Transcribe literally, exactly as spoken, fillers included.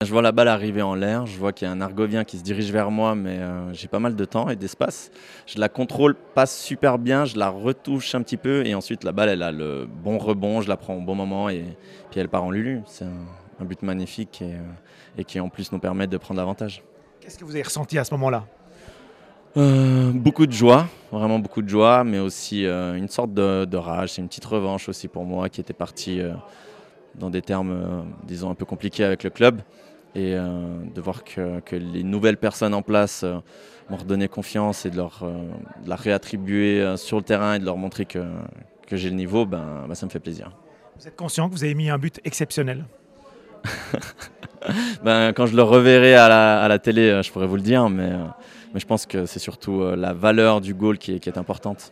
Je vois la balle arriver en l'air, je vois qu'il y a un Argovien qui se dirige vers moi, mais euh, j'ai pas mal de temps et d'espace. Je la contrôle pas super bien, je la retouche un petit peu et ensuite la balle elle a le bon rebond, je la prends au bon moment et puis elle part en Lulu. C'est un, un but magnifique et, euh, et qui en plus nous permet de prendre l'avantage. Qu'est-ce que vous avez ressenti à ce moment-là? Euh, beaucoup de joie, vraiment beaucoup de joie, mais aussi euh, une sorte de, de rage. C'est une petite revanche aussi pour moi qui était parti euh, dans des termes, euh, disons, un peu compliqués avec le club. Et euh, de voir que, que les nouvelles personnes en place euh, m'ont redonné confiance et de leur euh, de la réattribuer euh, sur le terrain et de leur montrer que, que j'ai le niveau, ben, ben, ça me fait plaisir. Vous êtes conscient que vous avez mis un but exceptionnel? Ben, quand je le reverrai à la, à la télé, euh, je pourrais vous le dire, mais, euh, mais je pense que c'est surtout euh, la valeur du goal qui est, qui est importante.